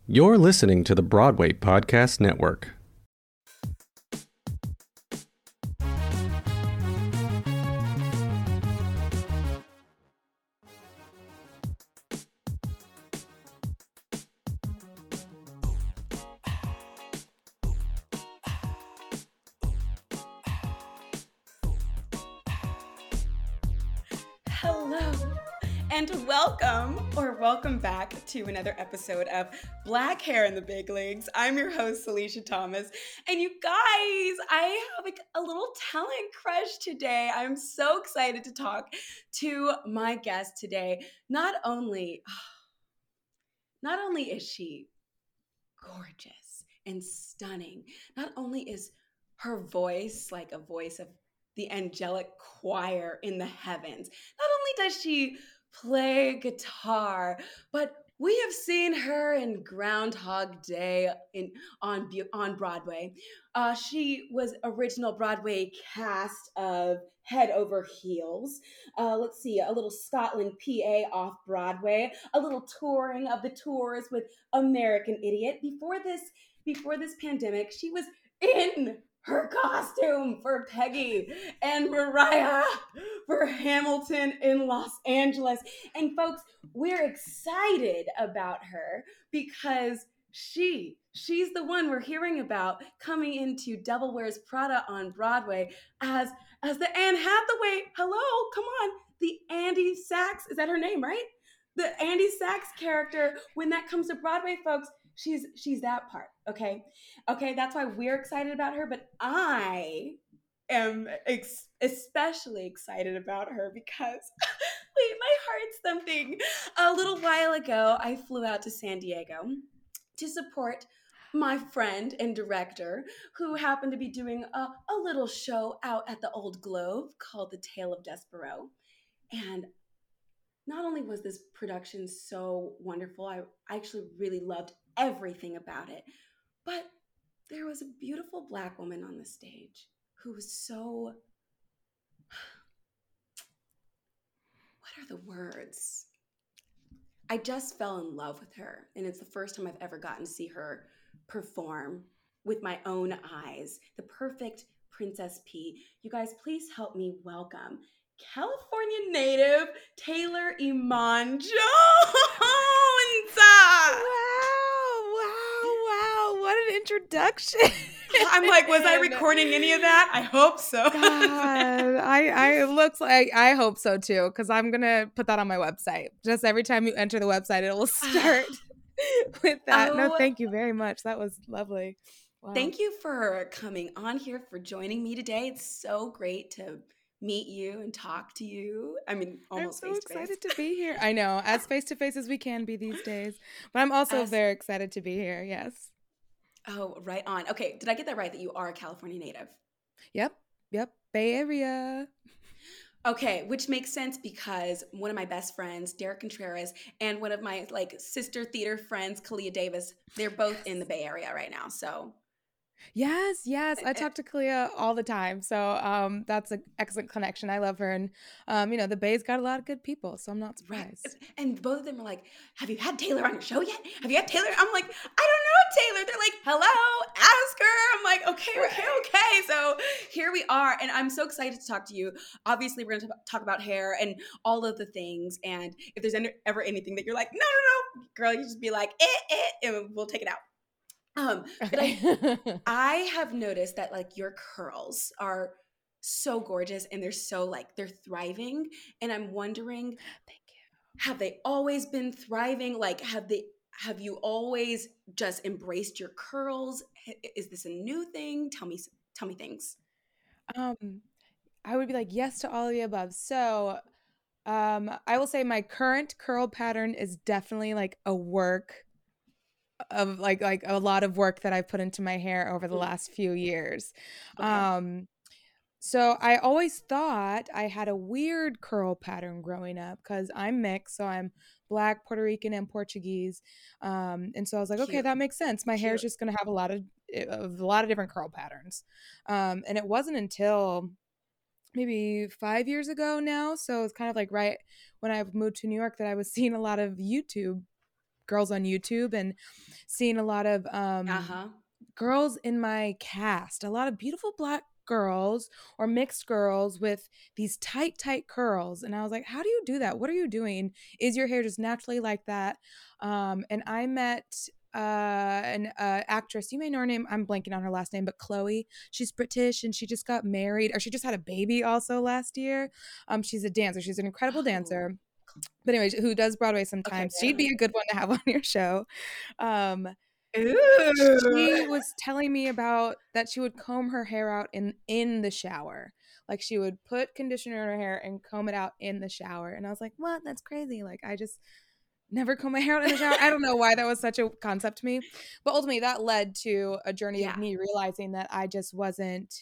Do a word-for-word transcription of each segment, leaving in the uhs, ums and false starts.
You're listening to the Broadway Podcast Network. Hello and welcome or welcome back to another episode of Black Hair in the Big Leagues. I'm your host, Alicia Thomas. And you guys, I have like a little talent crush today. I'm so excited to talk to my guest today. Not only, not only is she gorgeous and stunning, not only is her voice like a voice of the angelic choir in the heavens. Not only does she play guitar, but we have seen her in Groundhog Day in on on Broadway. Uh, she was original Broadway cast of Head Over Heels. Uh, let's see, a little Scotland P A off Broadway, a little touring of the tours with American Idiot. Before this, before this pandemic, she was in her costume for Peggy and Mariah for Hamilton in Los Angeles. And folks, we're excited about her because she, she's the one we're hearing about coming into Devil Wears Prada on Broadway as, as the Anne Hathaway, hello, come on, the Andy Sachs, is that her name, right? The Andy Sachs character, when that comes to Broadway, folks, she's she's that part, okay? Okay, that's why we're excited about her, but I am ex- especially excited about her because, wait, my heart's thumping. A little while ago, I flew out to San Diego to support my friend and director who happened to be doing a, a little show out at the Old Globe called The Tale of Despereaux. And not only was this production so wonderful, I actually really loved everything about it, but there was a beautiful Black woman on the stage who was so, what are the words? I just fell in love with her, and it's the first time I've ever gotten to see her perform with my own eyes. The perfect Princess P. You guys, please help me welcome California native Taylor Iman Jones. Wow, wow, wow. What an introduction. I'm like, was I recording any of that? I hope so. God, I, I, it looks like, I hope so too, because I'm going to put that on my website. Just every time you enter the website, it will start with that. Oh, no, thank you very much. That was lovely. Wow. Thank you for coming on here, for joining me today. It's so great to meet you and talk to you. I mean, almost I'm so face to face. excited to be here. I know, as face to face as we can be these days. But I'm also As- very excited to be here. Yes. Oh, right on. Okay, did I get that right that you are a California native? Yep. Yep. Bay Area. Okay, which makes sense because one of my best friends, Derek Contreras, and one of my like sister theater friends, Kalia Davis, they're both in the Bay Area right now. So Yes, yes. I talk to Kalia all the time. So um, that's an excellent connection. I love her. And, um, you know, the Bay's got a lot of good people. So I'm not surprised. Right. And both of them are like, have you had Taylor on your show yet? Have you had Taylor? I'm like, I don't know, Taylor. They're like, hello, ask her. I'm like, okay, okay, okay. So here we are. And I'm so excited to talk to you. Obviously, we're going to talk about hair and all of the things. And if there's any, ever anything that you're like, no, no, no, girl, you just be like, eh, eh, and we'll take it out. Um, Okay. But I, I have noticed that like your curls are so gorgeous and they're so like, they're thriving. And I'm wondering, Thank you. have they always been thriving? Like, have they, have you always just embraced your curls? Is this a new thing? Tell me, tell me things. Um, I would be like, yes to all of the above. So um, I will say my current curl pattern is definitely like a work of like like a lot of work that I've put into my hair over the Mm. last few years. Okay. Um, so I always thought I had a weird curl pattern growing up because I'm mixed, so I'm Black, Puerto Rican, and Portuguese. Um, and so I was like, okay, Cute. that makes sense. My hair's Cute. just gonna have a lot of of a lot of different curl patterns. Um, and it wasn't until maybe five years ago now, so it's kind of like right when I moved to New York that I was seeing a lot of YouTube girls on YouTube and seeing a lot of um, Uh-huh. girls in my cast, a lot of beautiful Black girls or mixed girls with these tight, tight curls. And I was like, how do you do that? What are you doing? Is your hair just naturally like that? Um, and I met uh, an uh, actress, you may know her name, I'm blanking on her last name, but Chloe. She's British and she just got married, or she just had a baby also last year. Um, she's a dancer. She's an incredible Oh. dancer. But anyways, who does Broadway sometimes. Okay, She'd be a good one to have on your show. Um, Ooh. she was telling me about that she would comb her hair out in in the shower. Like she would put conditioner in her hair and comb it out in the shower. And I was like, what? That's crazy. Like I just never comb my hair out in the shower. I don't know why that was such a concept to me. But ultimately that led to a journey Yeah. of me realizing that I just wasn't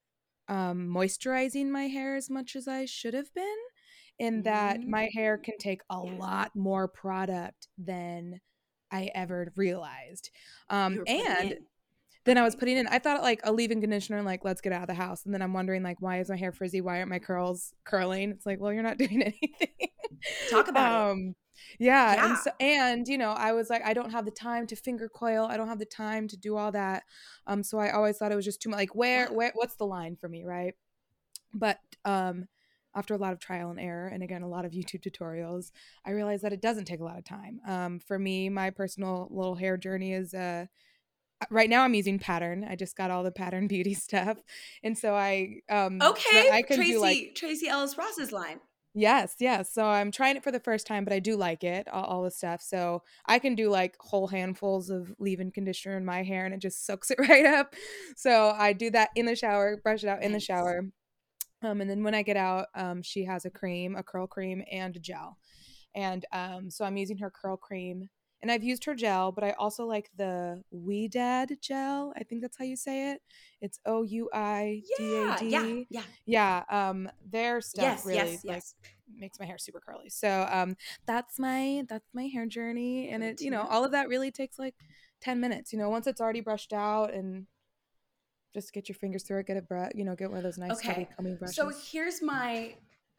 um, moisturizing my hair as much as I should have been. And that Mm. my hair can take a Yeah. lot more product than I ever realized. Um, You were putting and in. then I was Okay. putting in, I thought like a leave-in conditioner and like, let's get out of the house. And then I'm wondering like, why is my hair frizzy? Why aren't my curls curling? It's like, well, you're not doing anything. Talk about it. um, yeah. And Yeah. so, and you know, I was like, I don't have the time to finger coil. I don't have the time to do all that. Um, so I always thought it was just too much. Like where, Yeah. where, what's the line for me? Right. But, um, after a lot of trial and error, and again, a lot of YouTube tutorials, I realized that it doesn't take a lot of time. Um, for me, my personal little hair journey is, uh, right now I'm using Pattern. I just got all the Pattern Beauty stuff. And so I, um, so Okay. that I can Tracy, do like, Tracy Ellis Ross's line. yes, yes. So I'm trying it for the first time, but I do like it, all, all the stuff. So I can do like whole handfuls of leave-in conditioner in my hair and it just soaks it right up. So I do that in the shower, brush it out in the Nice. shower. Um, and then when I get out, um, she has a cream, a curl cream, and a gel. And um, so I'm using her curl cream. And I've used her gel, but I also like the Ouidad gel. I think that's how you say it. It's O U I D A Yeah. Yeah. D. Yeah. Yeah. Um, their stuff Yes. really Yes. like Yes. makes my hair super curly. So um, that's my that's my hair journey. And Good it, to you know, know. all of that really takes like ten minutes. You know, once it's already brushed out and just get your fingers through it, get it, br- you know, get one of those nice stubby Okay. combing brushes. So here's my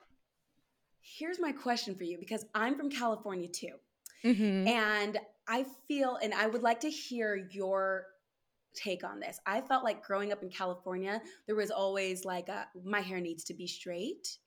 here's my question for you, because I'm from California too. Mm-hmm. And I feel, and I would like to hear your take on this. I felt like growing up in California, there was always like a, my hair needs to be straight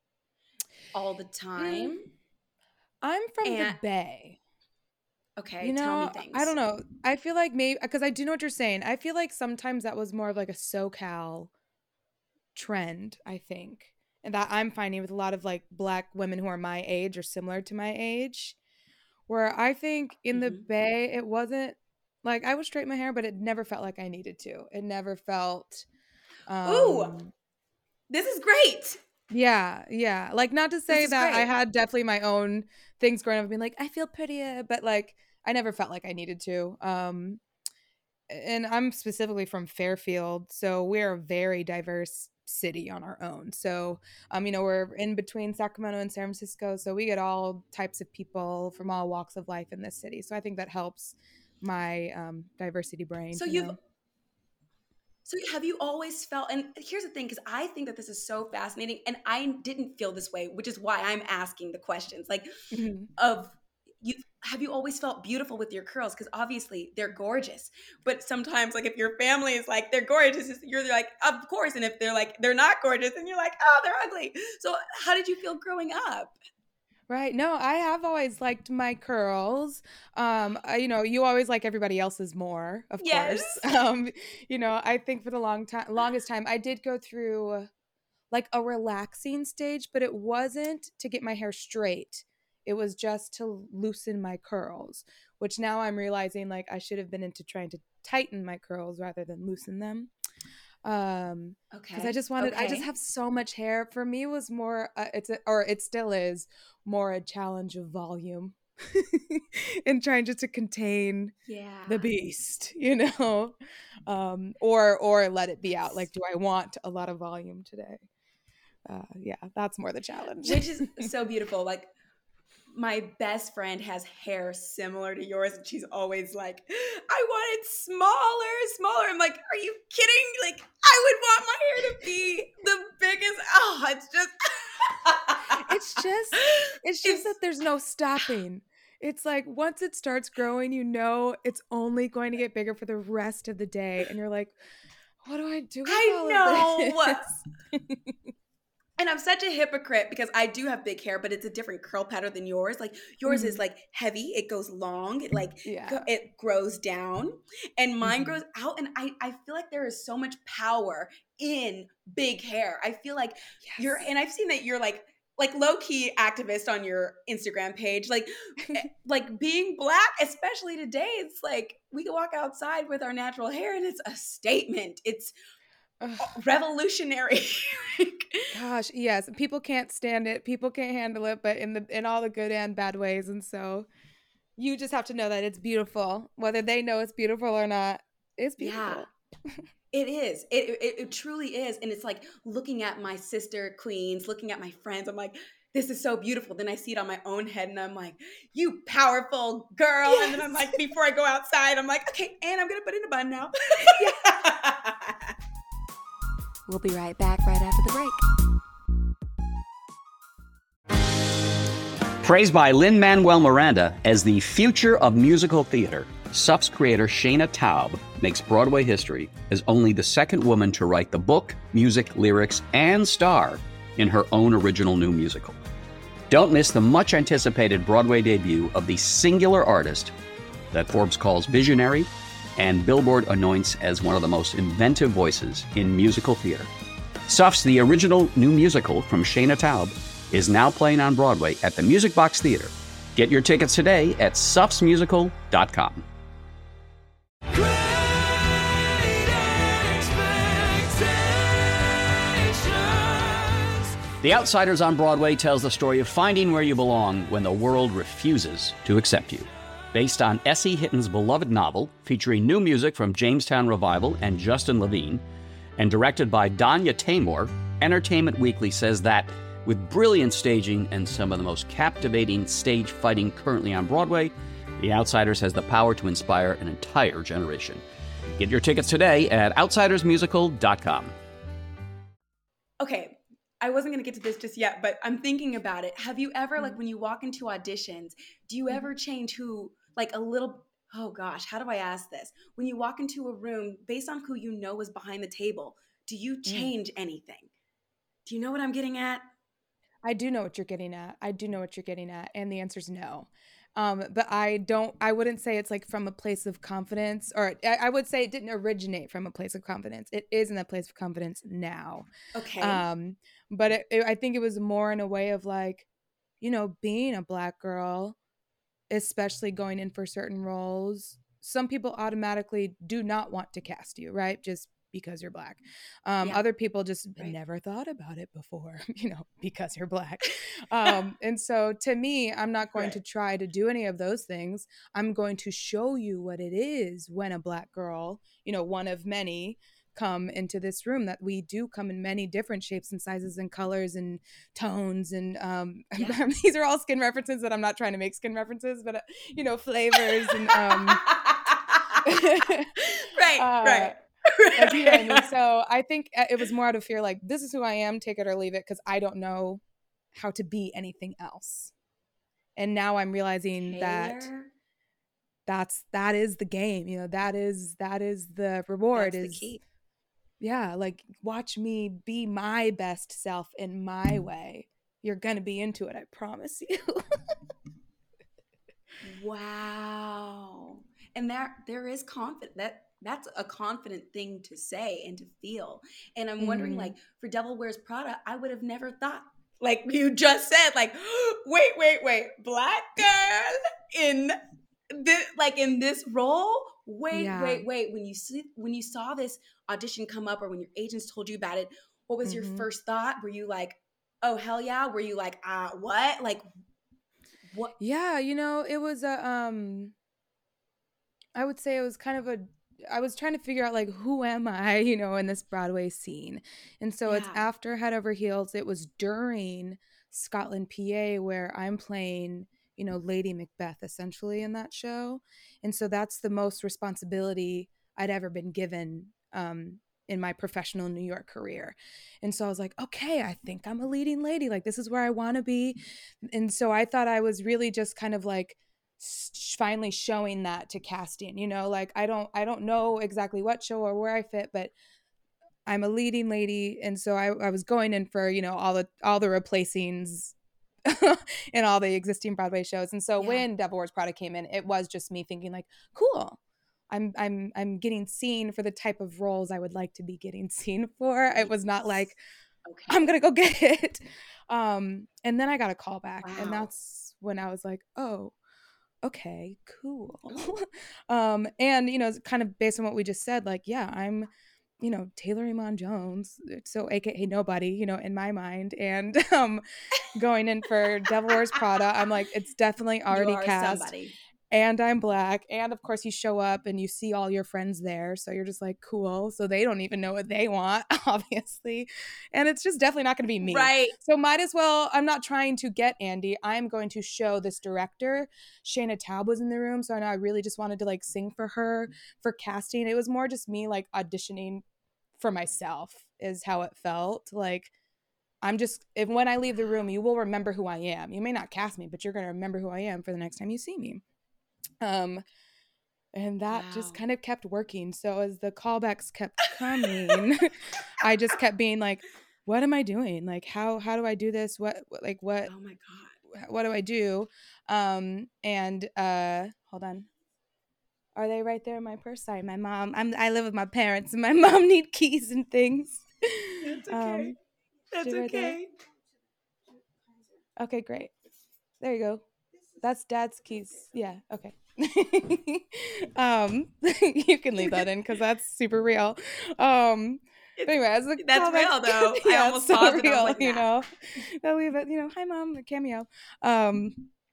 all the time. Mm, I'm from And the Bay. okay, You tell me know, things. I don't know. I feel like maybe because I do know what you're saying. I feel like sometimes that was more of like a SoCal trend, I think. And that I'm finding with a lot of like Black women who are my age or similar to my age, where I think in the Mhm. Bay, it wasn't like I would straighten my hair, but it never felt like I needed to. It never felt, Ooh, um, this is great. yeah, yeah. Like, not to This say is that I great. had definitely my own things growing up being like, I feel prettier, but like, I never felt like I needed to. Um, and I'm specifically from Fairfield, so we're a very diverse city on our own. So, um, you know, we're in between Sacramento and San Francisco, so we get all types of people from all walks of life in this city. So I think that helps my um, diversity brain, So you you've know. So have you always felt, and here's the thing, because I think that this is so fascinating, and I didn't feel this way, which is why I'm asking the questions. Like, Mhm. of you, have you always felt beautiful with your curls? Because obviously they're gorgeous, but sometimes, like, if your family is like they're gorgeous, you're like, of course, and if they're like they're not gorgeous, then you're like, oh, they're ugly. So how did you feel growing up? Right. No, I have always liked my curls. Um, I- you know, you always like everybody else's more, of Yes. course. Um, you know, I think for the long time, longest time, I did go through like a relaxing stage, but it wasn't to get my hair straight. It was just to loosen my curls, which now I'm realizing like I should have been into trying to tighten my curls rather than loosen them. Um, because I Okay. just wanted, I just Okay. have so much hair. For me, it was more, uh, it's a, or it still is more a challenge of volume and trying just to contain Yeah. the beast, you know, um, or or let it be out. Like, do I want a lot of volume today? Uh, yeah, that's more the challenge. Which is so beautiful. Like, my best friend has hair similar to yours, and she's always like, I want it smaller, smaller. I'm like, are you kidding? Like, I would want my hair to be the biggest. Oh, it's just It's just, it's just it's that there's no stopping. it's like once it starts growing, you know, it's only going to get bigger for the rest of the day. And you're like, what do I do with I all know. of this? And I'm such a hypocrite because I do have big hair, but it's a different curl pattern than yours. Like yours is Mhm. like heavy, it goes long, it like Yeah. go- it grows down, and mine Mhm. grows out. And I I feel like there is so much power in big hair. I feel like you're, Yes. and I've seen that you're like like low key activist on your Instagram page, like eh, like being black, especially today. It's like we can walk outside with our natural hair, and it's a statement. It's Ugh. revolutionary. Gosh, yes. People can't stand it. People can't handle it, but in the in all the good and bad ways. And so you just have to know that it's beautiful, whether they know it's beautiful or not. It's Yeah. beautiful. It is. It, it it truly is. And it's like looking at my sister queens, looking at my friends, I'm like, this is so beautiful. Then I see it on my own head and I'm like, you powerful girl. And then I'm Yes. like, before I go outside, I'm like, okay, and I'm gonna put it in a bun now. We'll be right back right after the break. Praised by Lin-Manuel Miranda as the future of musical theater, S U F's creator Shayna Taub makes Broadway history as only the second woman to write the book, music, lyrics, and star in her own original new musical. Don't miss the much-anticipated Broadway debut of the singular artist that Forbes calls visionary and Billboard anoints as one of the most inventive voices in musical theater. S U F's The Original New Musical from Shayna Taub is now playing on Broadway at the Music Box Theater. Get your tickets today at sufs musical dot com. The Outsiders on Broadway tells the story of finding where you belong when the world refuses to accept you. Based on Essie Hitton's beloved novel, featuring new music from Jamestown Revival and Justin Levine, and directed by Danya Taymor, Entertainment Weekly says that, with brilliant staging and some of the most captivating stage fighting currently on Broadway, The Outsiders has the power to inspire an entire generation. Get your tickets today at outsiders musical dot com. Okay, I wasn't going to get to this just yet, but I'm thinking about it. Have you ever, like, Mhm. when you walk into auditions, do you ever change who, like, a little, oh gosh, how do I ask this? When you walk into a room, based on who you know is behind the table, do you change anything? Do you know what I'm getting at? I do know what you're getting at. I do know what you're getting at. And the answer is no. Um, but I don't, I wouldn't say it's like from a place of confidence, or I, I would say it didn't originate from a place of confidence. It is in a place of confidence now. Okay. Um, but it, it, I think it was more in a way of like, you know, being a Black girl, especially going in for certain roles. Some people automatically do not want to cast you, right? Just because you're Black. Um, Yeah. Other people just Right. never thought about it before, you know, because you're Black. Um, and so to me, I'm not going Right. to try to do any of those things. I'm going to show you what it is when a Black girl, you know, one of many, come into this room, that we do come in many different shapes and sizes and colors and tones. And um, Yeah. these are all skin references that I'm not trying to make skin references, but, uh, you know, flavors and um, right, uh, right. like, you know what I mean? So I think uh, it was more out of fear, like, this is who I am, take it or leave it, because I don't know how to be anything else. And now I'm realizing that Taylor, that's that is the game. You know, that is that is the reward. that's the Is key. yeah, like, watch me be my best self in my way. You're gonna be into it, I promise you. Wow. And there there is confident that that's a confident thing to say and to feel. And I'm wondering, Mhm. like, for Devil Wears Prada, I would have never thought, like you just said, like, wait, wait, wait, Black girl in this, like, in this role. Wait, Yeah. wait, wait. When you see when you saw this audition come up, or when your agents told you about it, what was your Mhm. first thought? Were you like, oh hell yeah? Were you like, uh, what? Like, what? Yeah, you know, it was a um I would say it was kind of a I was trying to figure out, like, who am I, you know, in this Broadway scene. And so it's Yeah. after Head Over Heels. It was during Scotland, P A, where I'm playing, you know, Lady Macbeth essentially in that show. And so that's the most responsibility I'd ever been given um in my professional New York career. And so I was like, okay, I think I'm a leading lady. Like, this is where I want to be. And so I thought I was really just kind of like s- finally showing that to casting, you know, like I don't I don't know exactly what show or where I fit, but I'm a leading lady, and so I, I was going in for, you know, all the all the replacings in all the existing Broadway shows. And so Yeah. when Devil Wears Prada came in, it was just me thinking like, cool. I'm I'm I'm getting seen for the type of roles I would like to be getting seen for. It was not like Okay. I'm gonna go get it. Um, and then I got a call back, Wow. and that's when I was like, oh, okay, cool. um, and you know, kind of based on what we just said, like, yeah, I'm, you know, Taylor Iman Jones, so A K A nobody, you know, in my mind, and um, going in for Devil Wears Prada, I'm like, it's definitely already you are cast. somebody. And I'm Black, and of course you show up and you see all your friends there, so you're just like, cool. So they don't even know what they want, obviously, and it's just definitely not going to be me. Right. So might as well. I'm not trying to get Andy. I'm going to show this director. Shayna Taub was in the room, so I know I really just wanted to like sing for her for casting. It was more just me like auditioning for myself, is how it felt. Like I'm just, if when I leave the room, you will remember who I am. You may not cast me, but you're going to remember who I am for the next time you see me. Um, and that Wow. just kind of kept working. So as the callbacks kept coming, I just kept being like, what am I doing? Like, how, how do I do this? What, what like, what, Oh my God. what do I do? Um, and, uh, hold on. Are they right there in my purse? Sorry, my mom, I'm, I live with my parents and my mom need keys and things. That's okay. Um, That's right there? okay. Okay, great. There you go. That's Dad's keys. Yeah, okay. um, you can leave that in because that's super real. Um, but anyway, as the That's callbacks- real, though. I yeah, almost it's so paused and I was real, like, you nah. know. They'll leave it, you know. Hi, Mom, a cameo. Um,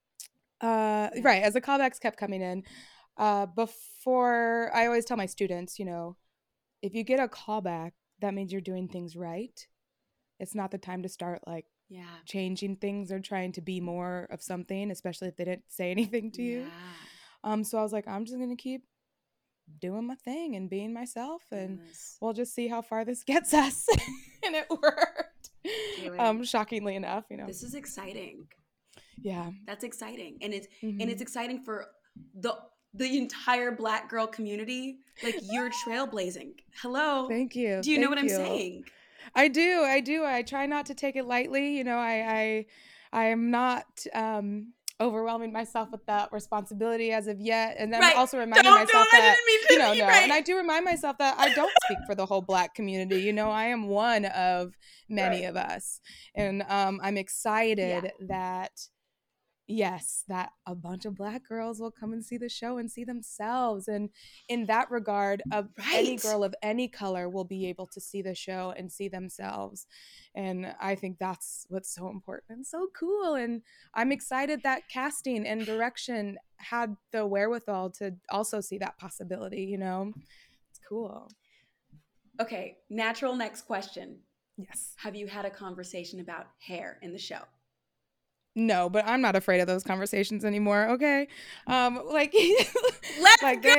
uh, Yeah. right. As the callbacks kept coming in, uh, before I always tell my students, you know, if you get a callback, that means you're doing things right. It's not the time to start like Yeah. changing things or trying to be more of something, especially if they didn't say anything to you. Yeah. Um, so I was like, I'm just gonna keep doing my thing and being myself, and Goodness. we'll just see how far this gets us. And it worked. Taylor, Um, shockingly enough, you know. This is exciting. Yeah. That's exciting. And it's Mhm. and it's exciting for the the entire Black girl community. Like, you're trailblazing. Hello. Thank you. Do you know Thank what I'm you. saying? I do. I do. I try not to take it lightly. You know, I I I am not um overwhelming myself with that responsibility as of yet. And then Right. also reminding Don't, myself don't, I that didn't mean to you know, be no. right. And I do remind myself that I don't speak for the whole Black community. You know, I am one of many Right. of us. And um I'm excited that yes, that a bunch of Black girls will come and see the show and see themselves. And in that regard, of any Right. girl of any color will be able to see the show and see themselves. And I think that's what's so important and so cool. And I'm excited that casting and direction had the wherewithal to also see that possibility, you know? It's cool. Okay, natural next question. Yes. Have you had a conversation about hair in the show? No, but I'm not afraid of those conversations anymore. Okay, um, like Let's like go.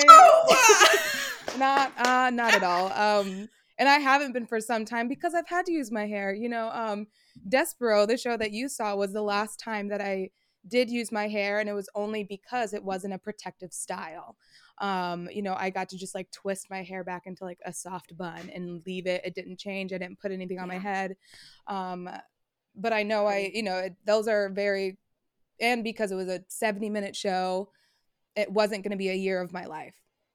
they- not uh, not at all. Um, and I haven't been for some time because I've had to use my hair. You know, um, Despero, the show that you saw, was the last time that I did use my hair, and it was only because it wasn't a protective style. Um, you know, I got to just like twist my hair back into like a soft bun and leave it. It didn't change. I didn't put anything on my Yeah. head. Um, but I know I, you know, it, those are very, and because it was a seventy minute show, it wasn't going to be a year of my life.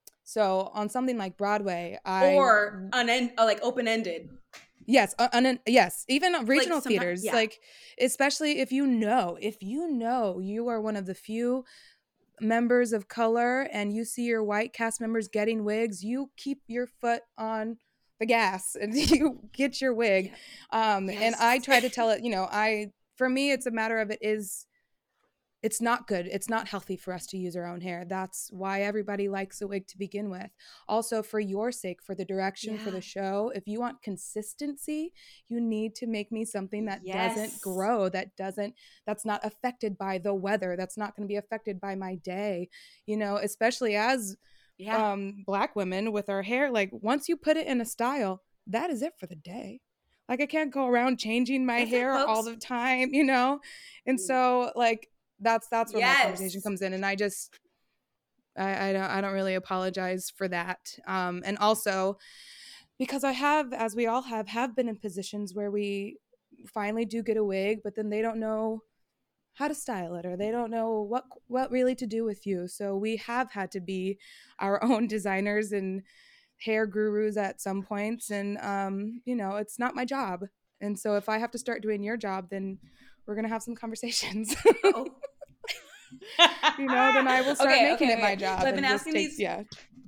So on something like Broadway, I Or unend, uh, like open-ended. yes, uh, un, yes, even regional someti- theaters, yeah. like especially if you know, if you know you are one of the few members of color and you see your white cast members getting wigs, you keep your foot on the gas and you get your wig. Um, and I Yes. try to tell it, you know, I, for me, it's a matter of it is, it's not good. It's not healthy for us to use our own hair. That's why everybody likes a wig to begin with. Also, for your sake, for the direction, for Yeah. the show, if you want consistency, you need to make me something that Yes. doesn't grow, that doesn't, that's not affected by the weather, that's not going to be affected by my day, you know, especially as Yeah. um, Black women with our hair. Like once you put it in a style, that is it for the day. Like I can't go around changing my That's it, hair all folks. the time, you know? And Mm. so like, that's that's where Yes. my conversation comes in, and I just I, I don't I don't really apologize for that. Um, and also because I have, as we all have, have been in positions where we finally do get a wig, but then they don't know how to style it, or they don't know what what really to do with you. So we have had to be our own designers and hair gurus at some points, and um, you know, it's not my job. And so if I have to start doing your job, then we're gonna have some conversations. Oh. You know, then I will start Okay, making okay, it my okay. job. So I've and been just asking take, these. yeah.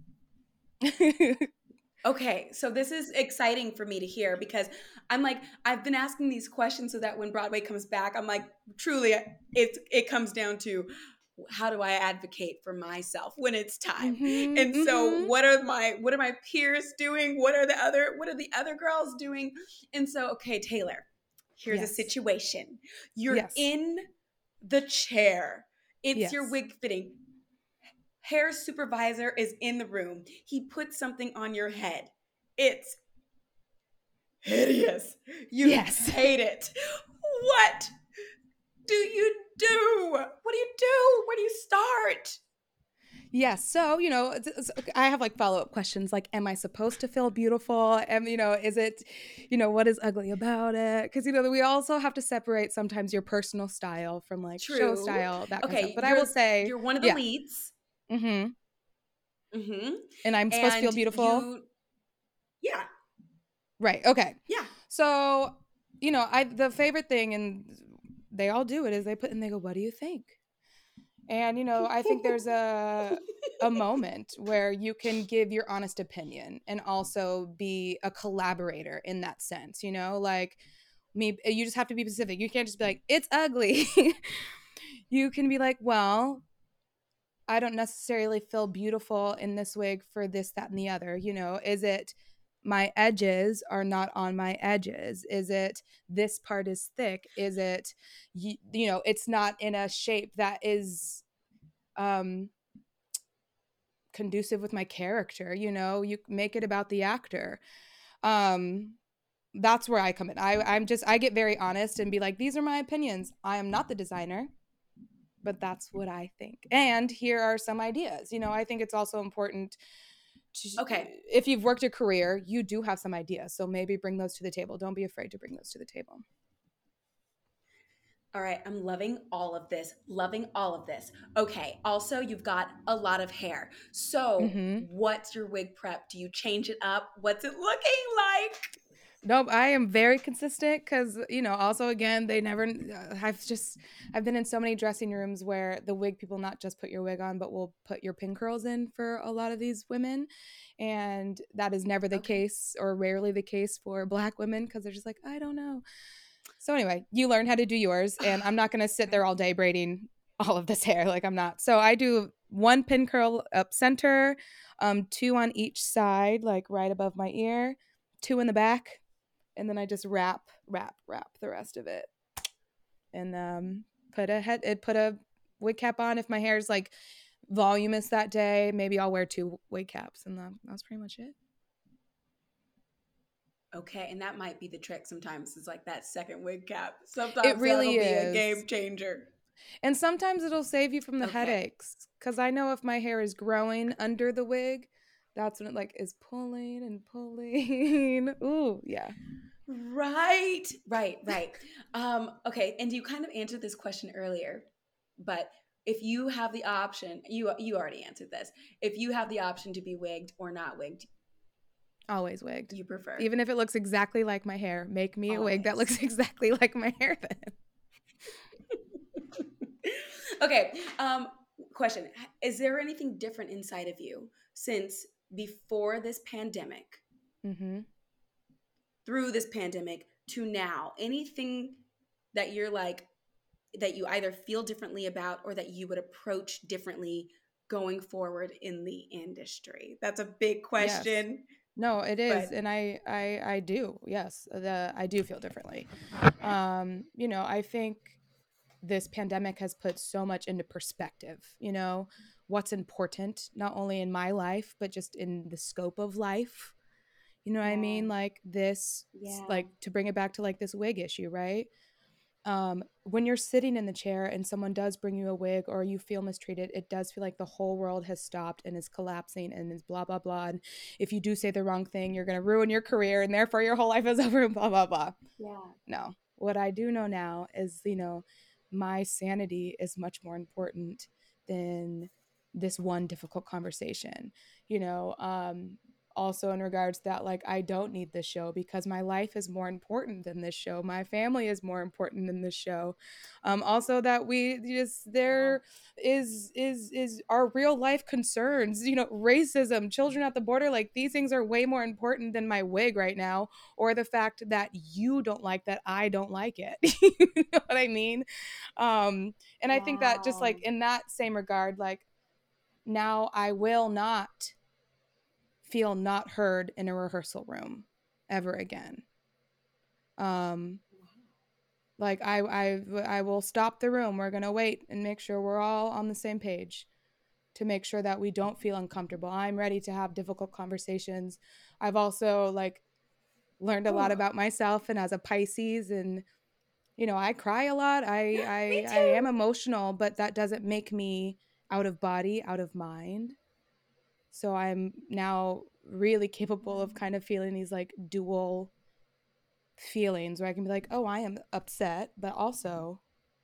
Okay, so this is exciting for me to hear because I'm like, I've been asking these questions so that when Broadway comes back, I'm like, truly, it it comes down to how do I advocate for myself when it's time? Mhm, And so, mhm. what are my what are my peers doing? What are the other what are the other girls doing? And so, okay, Taylor, here's a Yes. situation. You're Yes. in the chair. It's your Yes. wig fitting. Hair supervisor is in the room. He puts something on your head. It's hideous. You Yes. hate it. What do you do? What do you do? Where do you start? Yes. So, you know, it's- it's- I have like follow up questions like, am I supposed to feel beautiful? Am, you know, is it, you know, what is ugly about it? Because, you know, we also have to separate sometimes your personal style from like show True. style, that kind of Okay, stuff. But I you're will say, you're one of the yeah. leads. Mm-hmm. Mm-hmm. And I'm supposed to feel And beautiful. you, yeah, Right. Okay. yeah. So, you know, I the favorite thing, and they all do it, is they put and they go, what do you think? And, you know, I think there's a a moment where you can give your honest opinion and also be a collaborator in that sense, you know, like me, you just have to be specific. You can't just be like, it's ugly. You can be like, well, I don't necessarily feel beautiful in this wig for this, that, and the other. You know, is it my edges are not on my edges? Is it this part is thick? Is it, you, you know, it's not in a shape that is um conducive with my character? You know, you make it about the actor. Um that's where I come in. I I'm just I get very honest and be like, these are my opinions. I am not the designer, but that's what I think. And here are some ideas. You know, I think it's also important to, Okay. if you've worked a career, you do have some ideas. So maybe bring those to the table. Don't be afraid to bring those to the table. All right, I'm loving all of this. Loving all of this. Okay, also, you've got a lot of hair. So, Mhm. what's your wig prep? Do you change it up? What's it looking like? Nope, I am very consistent because, you know, also again, they never, uh, I've just, I've been in so many dressing rooms where the wig people not just put your wig on, but will put your pin curls in for a lot of these women. And that is never the Okay. case, or rarely the case for Black women, because they're just like, I don't know. So anyway, you learn how to do yours, and I'm not going to sit there all day braiding all of this hair. Like, I'm not. So I do one pin curl up center, um, two on each side, like right above my ear, two in the back, and then I just wrap, wrap, wrap the rest of it, and um, put a head, it put a wig cap on. If my hair is like voluminous that day, maybe I'll wear two wig caps, and that, that's pretty much it. Okay, and that might be the trick sometimes. It's like that second wig cap. Sometimes It really that'll be a is. game changer. And sometimes it'll save you from the Okay. headaches. Because I know if my hair is growing under the wig, that's when it like is pulling and pulling. Ooh, yeah. Right, right, right. um, okay, and you kind of answered this question earlier, but if you have the option, you you already answered this. If you have the option to be wigged or not wigged, Always wigged. you prefer. Even if it looks exactly like my hair, make me a wig that Always. looks exactly like my hair then. Okay, um, question. Is there anything different inside of you since before this pandemic, Mm-hmm. through this pandemic to now? Anything that you're like, that you either feel differently about or that you would approach differently going forward in the industry? That's a big question. Yes. No, it is. But And I, I, I do. Yes. The, I do feel differently. Um, you know, I think this pandemic has put so much into perspective, you know, what's important, not only in my life, but just in the scope of life. You know what I mean? Yeah. Like this, Yeah. like to bring it back to like this wig issue, right? um, when you're sitting in the chair and someone does bring you a wig or you feel mistreated, it does feel like the whole world has stopped and is collapsing and is blah, blah, blah. And if you do say the wrong thing, you're going to ruin your career and therefore your whole life is over and blah, blah, blah. Yeah. No. What I do know now is, you know, my sanity is much more important than this one difficult conversation, you know, um, also in regards to that, like, I don't need this show because my life is more important than this show. My family is more important than this show. Um, also that we just, there is, is, is our real life concerns, you know, racism, children at the border, like these things are way more important than my wig right now, or the fact that you don't like that I don't like it. You know what I mean? Um, and I think that just like Wow. in that same regard, like now I will not feel not heard in a rehearsal room ever again. Um, like I, I, I will stop the room. We're going to wait and make sure we're all on the same page to make sure that we don't feel uncomfortable. I'm ready to have difficult conversations. I've also like learned a lot about myself and as a Pisces, and you know, I cry a lot. I I, I am emotional, but that doesn't make me out of body, out of mind. So I'm now really capable of kind of feeling these like dual feelings where I can be like, oh, I am upset, but also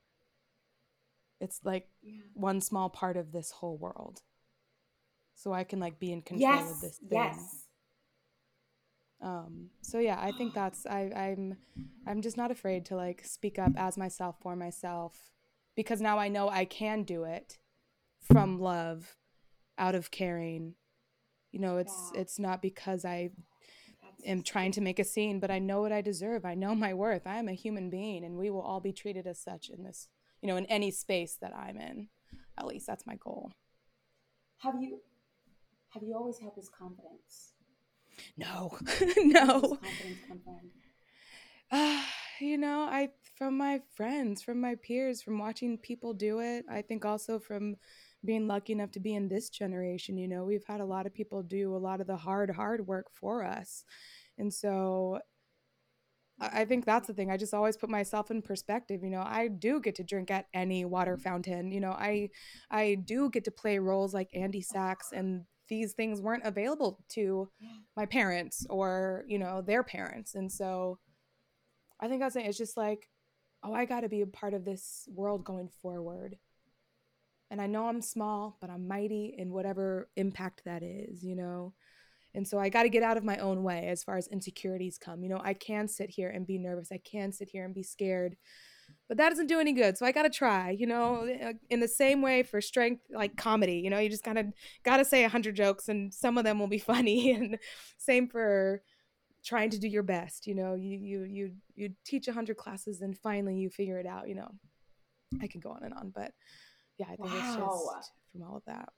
it's like Yeah. one small part of this whole world. So I can like be in control Yes. of this thing. Yes. Um, so yeah, I think that's I, I'm I'm just not afraid to like speak up as myself for myself, because now I know I can do it from love, out of caring. You know, it's Yeah. it's not because I That's am trying to make a scene, but I know what I deserve. I know my worth. I am a human being, and we will all be treated as such in this, you know, in any space that I'm in. At least that's my goal. Have you have you always had this confidence? No, Where does no. this confidence come from? Uh, you know, I from my friends, from my peers, from watching people do it. I think also from being lucky enough to be in this generation. You know, we've had a lot of people do a lot of the hard, hard work for us, and so I I think that's the thing. I just always put myself in perspective. You know, I do get to drink at any water fountain. You know, I I do get to play roles like Andy Sachs, and these things weren't available to my parents or, you know, their parents. And so I think that's it. It's just like, oh, I got to be a part of this world going forward. And I know I'm small, but I'm mighty in whatever impact that is, you know? And so I got to get out of my own way as far as insecurities come. You know, I can sit here and be nervous. I can sit here and be scared, but that doesn't do any good. So I got to try, you know, in the same way for strength, like comedy, you know, you just kind of got to say a hundred jokes and some of them will be funny. And same for trying to do your best. You know, you, you, you, you teach a hundred classes and finally you figure it out, you know. I could go on and on, but yeah, I think it's Wow. just from all of that.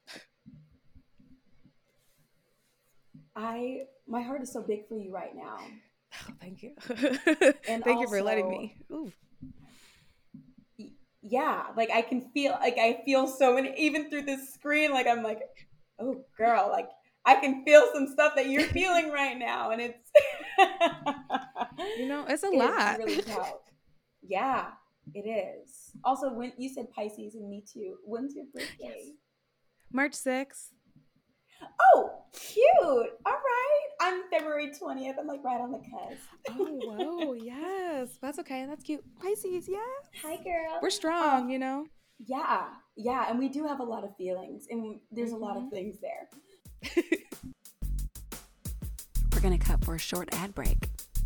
I my heart is so big for you right now. Oh, thank you. And Thank you for letting also- me. Ooh. Yeah, like I can feel like I feel so many, even through this screen, like I'm like, oh girl, like I can feel some stuff that you're feeling right now, and it's You know, it's a It's lot. really tough. Yeah, it is. Also, when you said Pisces and me too, when's your birthday? March sixth. Oh, cute. All right. I'm February twentieth. I'm like right on the cusp. Oh, whoa. Yes. That's okay. That's cute. Pisces, yeah. Hi, girl. We're strong, Um, you know? Yeah, yeah, and we do have a lot of feelings, and there's a lot of Mhm. things there. We're going to cut for a short ad break.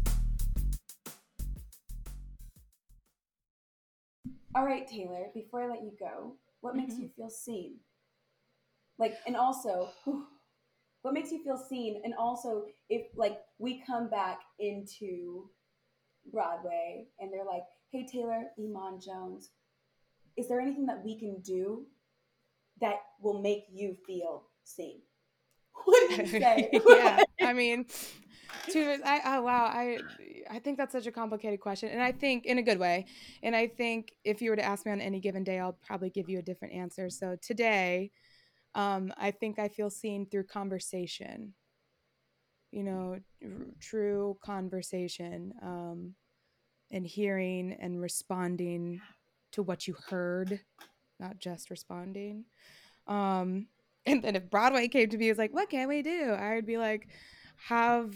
All right, Taylor, before I let you go, what makes Mhm. you feel seen? Like, and also, whew, what makes you feel seen? And also, if like we come back into Broadway and they're like, hey, Taylor, Iman Jones, is there anything that we can do that will make you feel seen? What do you say? Yeah. I mean, to I oh wow, I I think that's such a complicated question. And I think in a good way. And I think if you were to ask me on any given day, I'll probably give you a different answer. So today, um, I think I feel seen through conversation. You know, r- true conversation. Um, and hearing and responding to what you heard, not just responding. Um, and then if Broadway came to me, it's like, what can we do? I would be like, have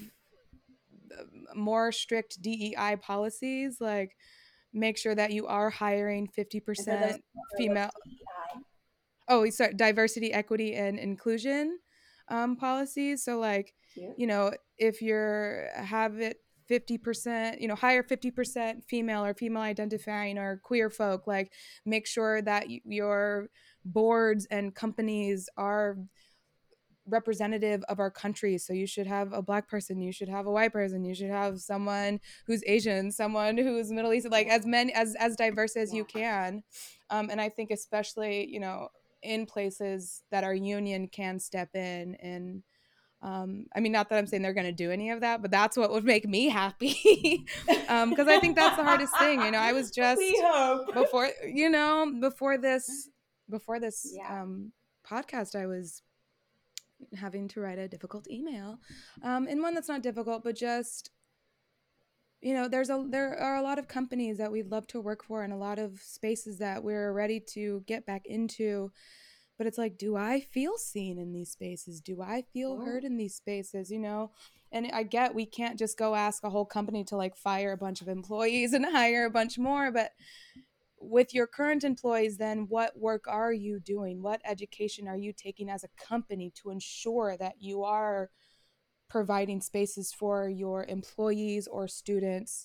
more strict D E I policies, like make sure that you are hiring fifty percent female. Oh, sorry, diversity, equity, and inclusion um, policies. So like, Cute. you know, if you're have it fifty percent, you know, hire fifty percent female or female identifying or queer folk, like make sure that y- your boards and companies are representative of our country. So you should have a black person, you should have a white person, you should have someone who's Asian, someone who's Middle Eastern, like as many as as diverse as you can. Um, and I think especially, you know, in places that our union can step in and um, I mean, not that I'm saying they're going to do any of that, but that's what would make me happy. um, because I think that's the hardest thing. You know, I was just We hope. before, you know, before this, before this Yeah. um, podcast, I was having to write a difficult email, um, and one that's not difficult, but just, you know, there's a there are a lot of companies that we'd love to work for, and a lot of spaces that we're ready to get back into. But it's like, do I feel seen in these spaces? Do I feel Oh. heard in these spaces? You know, and I get we can't just go ask a whole company to like fire a bunch of employees and hire a bunch more, but with your current employees, then what work are you doing? What education are you taking as a company to ensure that you are providing spaces for your employees or students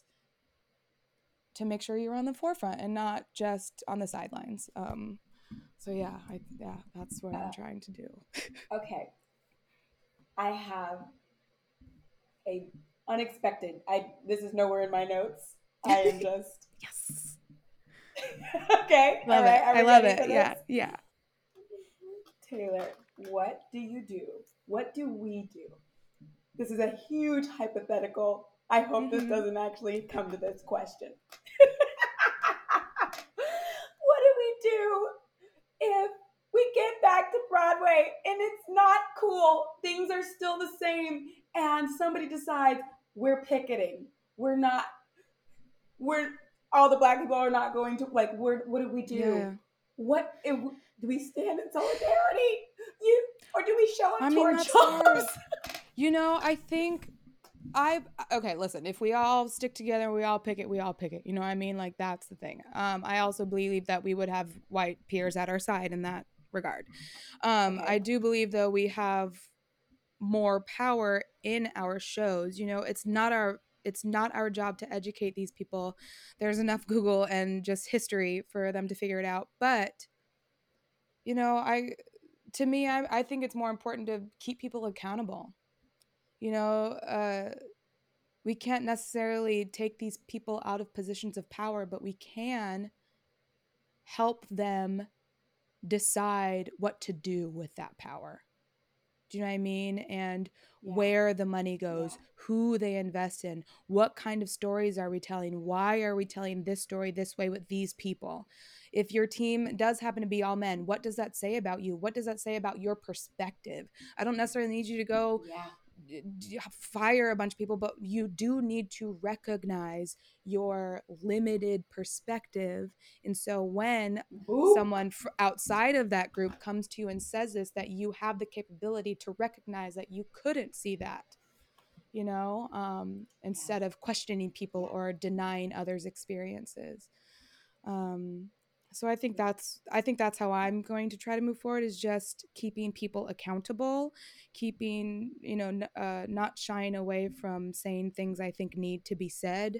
to make sure you're on the forefront and not just on the sidelines? Um, so yeah, I, yeah, that's what I'm trying to do. Okay. I have a unexpected. I this is nowhere in my notes. I am just Yes. okay. Love all right. it. Are we I love ready it. for Yeah. this? Yeah. Taylor, what do you do? What do we do? This is a huge hypothetical. I hope this Mhm. doesn't actually come to this question. What do we do if we get back to Broadway and it's not cool? Things are still the same, and somebody decides we're picketing. We're not. We're all the black people are not going to like. We're, what do we do? Yeah. What if, do we stand in solidarity? You or do we show up I to mean, our that's jobs? hard. You know, I think I okay, listen, if we all stick together, we all pick it, we all pick it. You know what I mean? Like that's the thing. Um, I also believe that we would have white peers at our side in that regard. Um, Okay. I do believe though we have more power in our shows. You know, it's not our it's not our job to educate these people. There's enough Google and just history for them to figure it out. But you know, I to me, I, I think it's more important to keep people accountable. You know, uh, we can't necessarily take these people out of positions of power, but we can help them decide what to do with that power. Do you know what I mean? And Yeah. where the money goes, Yeah. who they invest in, what kind of stories are we telling? Why are we telling this story this way with these people? If your team does happen to be all men, what does that say about you? What does that say about your perspective? I don't necessarily need you to go Yeah. d- d- fire a bunch of people, but you do need to recognize your limited perspective. And so when Boop. someone fr- outside of that group comes to you and says this, that you have the capability to recognize that you couldn't see that, you know, um, instead of questioning people or denying others' experiences. Um, so I think that's I think that's how I'm going to try to move forward, is just keeping people accountable, keeping, you know, n- uh, not shying away from saying things I think need to be said.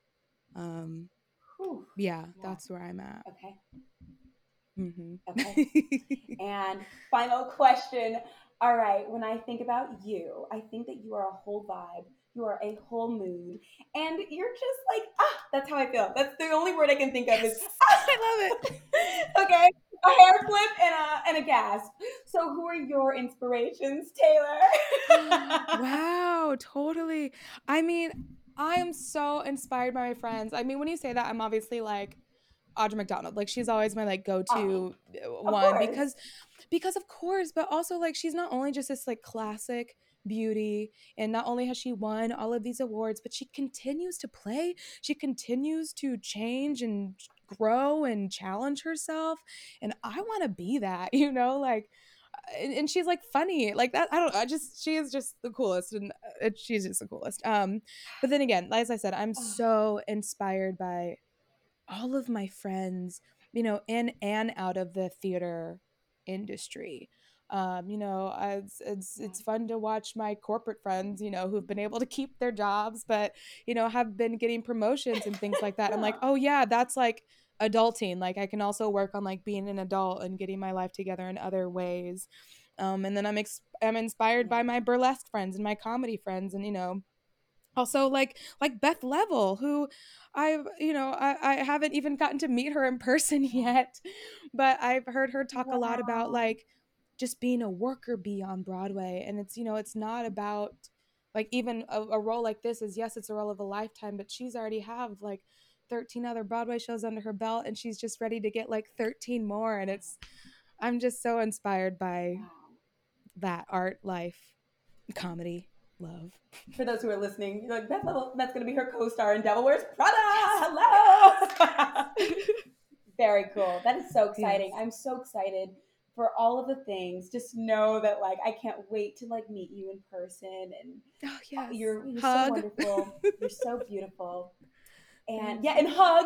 Um, Whew. yeah, Yeah. that's where I'm at. Okay. Mm-hmm. Okay. And final question. All right. When I think about you, I think that you are a whole vibe. You are a whole mood. And you're just like, ah, that's how I feel. That's the only word I can think of is, ah. I love it. Okay. A hair flip and a, and a gasp. So who are your inspirations, Taylor? Wow, totally. I mean, I am so inspired by my friends. I mean, when you say that, I'm obviously like Audra McDonald. Like she's always my like go-to Oh, one course. because because of course, but also like she's not only just this like classic beauty. And not only has she won all of these awards, but she continues to play. She continues to change and grow and challenge herself. And I want to be that, you know, like, and, and she's like funny like that. I don't I just, she is just the coolest, and uh, she's just the coolest. Um, but then again, as I said, I'm so inspired by all of my friends, you know, in and out of the theater industry. Um, you know, it's, it's it's fun to watch my corporate friends, you know, who've been able to keep their jobs, but, you know, have been getting promotions and things like that. I'm like, oh yeah, that's like adulting. Like I can also work on like being an adult and getting my life together in other ways. Um, and then I'm ex- I'm inspired by my burlesque friends and my comedy friends, and, you know, also like like Beth Level, who I've, you know, I, I haven't even gotten to meet her in person yet, but I've heard her talk a lot about like just being a worker bee on Broadway. And it's, you know, it's not about like even a, a role like this is, yes, it's a role of a lifetime, but she's already have like thirteen other Broadway shows under her belt, and she's just ready to get like thirteen more. And it's, I'm just so inspired by that art, life, comedy, love. For those who are listening, you're like, Beth Level, that's going to be her co-star in Devil Wears Prada. Hello. Very cool. That is so exciting. Yes. I'm so excited for all of the things. Just know that, like, I can't wait to like meet you in person. And oh yes, you're, you're hug. so wonderful. You're so beautiful. And yeah, and hug.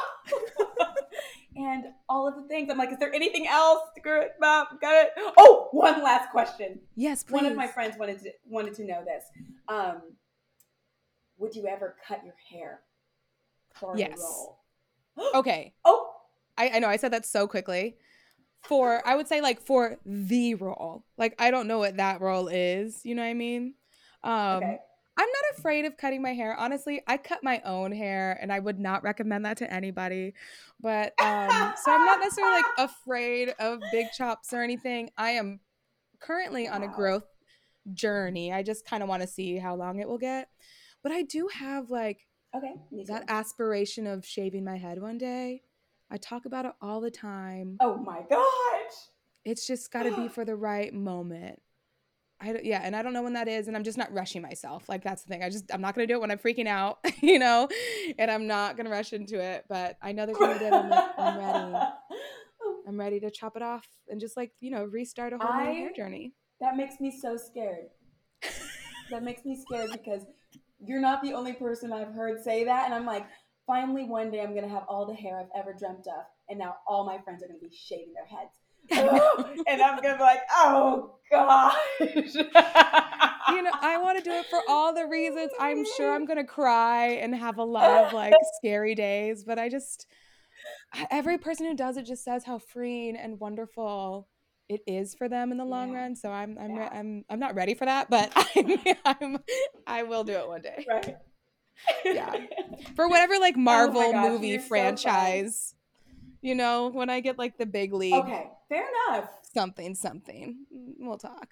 And all of the things. I'm like, is there anything else? Screw it, Mom. Got it. Oh, one last question. Yes, please. One of my friends wanted to wanted to know this. Um, would you ever cut your hair for yes. a role? Okay. Oh, I, I know I said that so quickly. For, I would say like for the role. Like, I don't know what that role is. You know what I mean? Um, okay. I'm not afraid of cutting my hair. Honestly, I cut my own hair, and I would not recommend that to anybody. But um, so I'm not necessarily like afraid of big chops or anything. I am currently wow. on a growth journey. I just kind of want to see how long it will get. But I do have like okay, that aspiration of shaving my head one day. I talk about it all the time. Oh my gosh. It's just got to be for the right moment. I, yeah, and I don't know when that is, and I'm just not rushing myself. Like, that's the thing. I just, I'm not going to do it when I'm freaking out, you know, and I'm not going to rush into it, but I know there's going to be a day I'm like, I'm ready. I'm ready to chop it off and just like, you know, restart a whole I, new hair journey. That makes me so scared. That makes me scared because you're not the only person I've heard say that, and I'm like, finally one day I'm going to have all the hair I've ever dreamt of, and now all my friends are going to be shaving their heads. And I'm gonna be like, oh gosh. You know, I want to do it for all the reasons. I'm sure I'm gonna cry and have a lot of like scary days, but I just, every person who does it just says how freeing and wonderful it is for them in the long yeah. run. So I'm I'm yeah. I'm I'm not ready for that, but I'm, I'm I will do it one day. Right. Yeah. For whatever like Marvel oh gosh, movie franchise. So you know, when I get like the big league. Okay, fair enough. Something, something. We'll talk.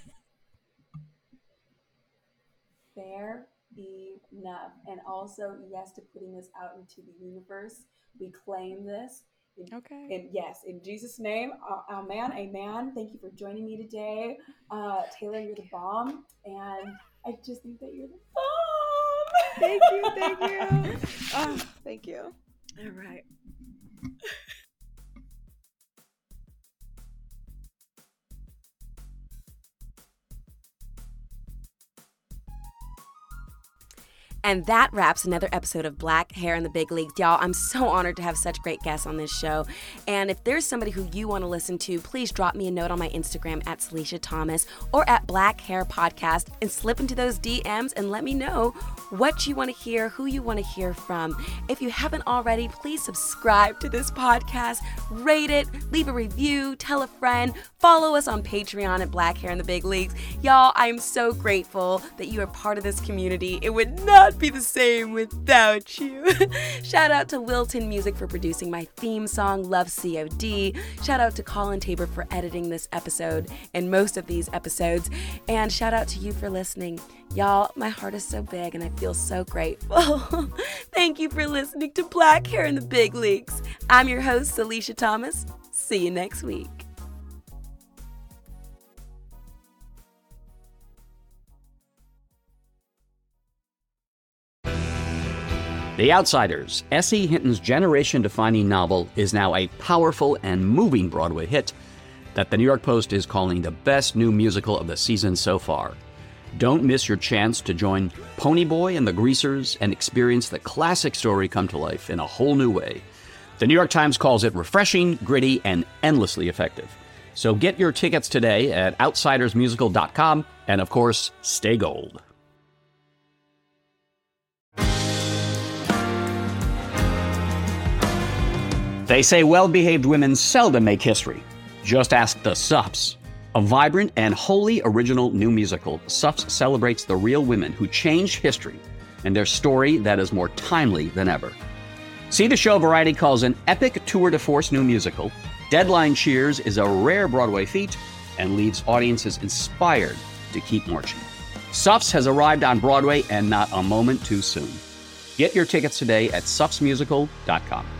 Fair enough. And also, yes, to putting this out into the universe. We claim this. In, okay. And yes, in Jesus' name, uh, amen, amen. Thank you for joining me today. Uh, Taylor, you're the bomb. And I just think that you're the bomb. Thank you, thank you. Oh, thank you. All right. And that wraps another episode of Black Hair in the Big Leagues. Y'all, I'm so honored to have such great guests on this show. And if there's somebody who you want to listen to, please drop me a note on my Instagram at Salisha Thomas or at Black Hair Podcast and slip into those D Ms and let me know what you want to hear, who you want to hear from. If you haven't already, please subscribe to this podcast, rate it, leave a review, tell a friend, follow us on Patreon at Black Hair in the Big Leagues. Y'all, I'm so grateful that you are part of this community. It would not be the same without you. Shout out to Wilton Music for producing my theme song, Love C O D. Shout out to Colin Tabor for editing this episode and most of these episode. And shout out to you for listening. Y'all, my heart is so big and I feel so grateful. Thank you for listening to Black Hair in the Big Leagues. I'm your host, Salisha Thomas. See you next week. The Outsiders, S E. Hinton's generation-defining novel, is now a powerful and moving Broadway hit that the New York Post is calling the best new musical of the season so far. Don't miss your chance to join Ponyboy and the Greasers and experience the classic story come to life in a whole new way. The New York Times calls it refreshing, gritty, and endlessly effective. So get your tickets today at outsiders musical dot com, and of course, stay gold. They say well-behaved women seldom make history. Just ask the Suffs. A vibrant and wholly original new musical, Suffs celebrates the real women who changed history and their story that is more timely than ever. See the show Variety calls an epic tour de force new musical. Deadline cheers is a rare Broadway feat and leaves audiences inspired to keep marching. Suffs has arrived on Broadway, and not a moment too soon. Get your tickets today at suffs musical dot com.